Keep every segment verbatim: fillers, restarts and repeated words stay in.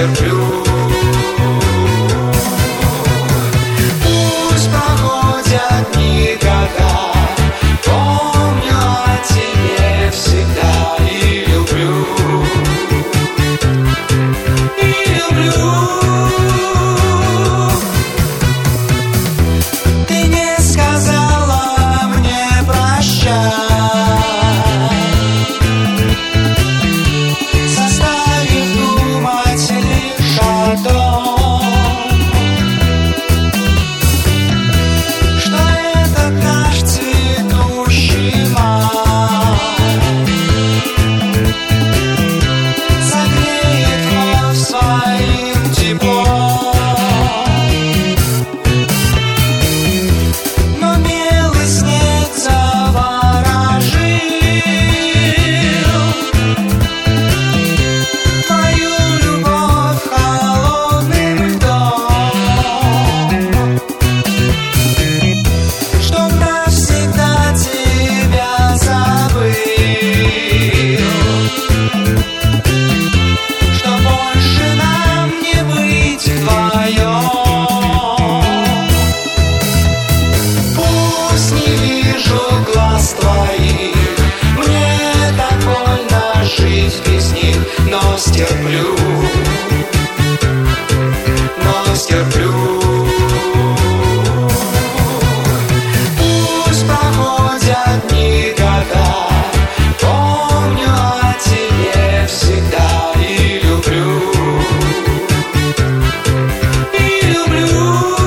стерплю. Пусть проходят дни, года, помню о тебе всегда и люблю, и люблю. Ты не сказала мне прощай, заставив думать лишь о том, что этот наш цветущий май согреет вновь своим теплом. Но белый снег заворожил твою любовь холодным льдом, чтоб навсегда тебя забыл, что больше нам не быть вдвоем. Пусть не вижу глаз твоих, мне так больно жить без них, но стерплю, но стерплю. Пусть проходят дни, года, помню о тебе всегда и люблю, и люблю.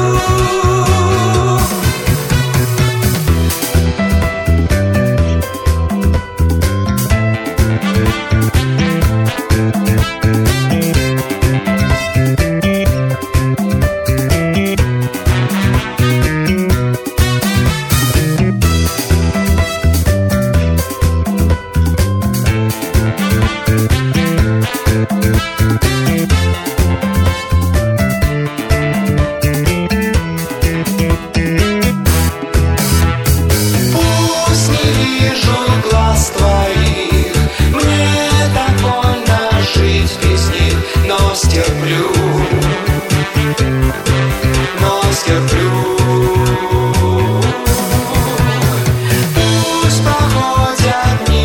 Пусть не вижу глаз твоих, мне так больно жить без них, но стерплю, но стерплю. Пусть проходят дни,